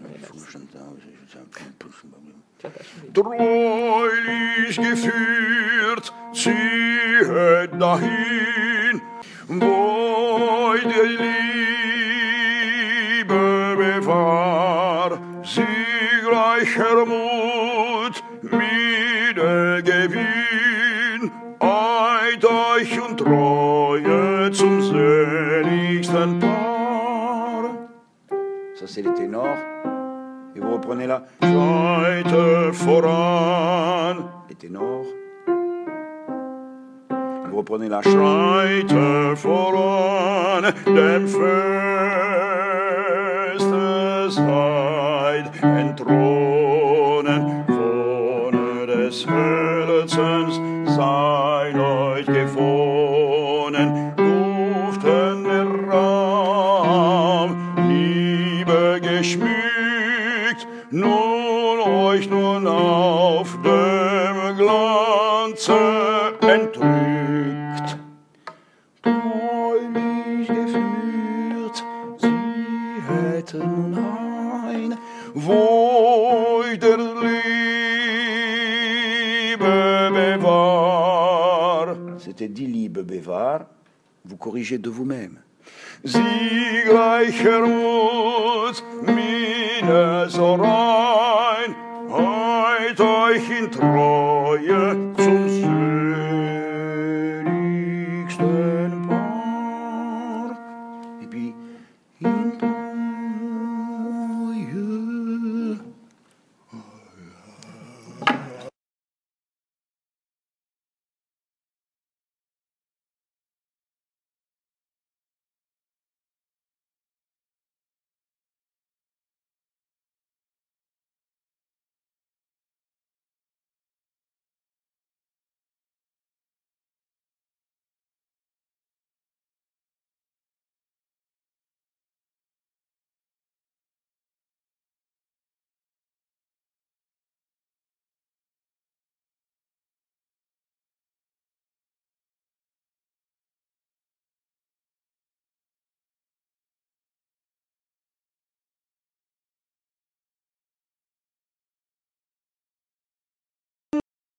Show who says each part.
Speaker 1: Treulich geführt, ziehet dahin, wo die Liebe bewahr, siegreicher Mut, milde Gewinn, Eid euch und Treue zum seligsten Paar. Ça c'est les ténors. Et vous reprenez là. Schreite voran. Les ténors. Vous reprenez là. Schreite voran, dem Feste seid enthronen. Wonne des Herzens sein euch gewonnen. Duftender Raum, Liebe geschmückt. Nun euch nun auf dem Glanze entrückt. Treulich geführt, sie hätten nun ein, wo ich der Liebe bewahr. C'était dit Liebe bewahr, vous corrigez de vous-même. Siegreicher Mut, Mine so rein, heut euch in Treue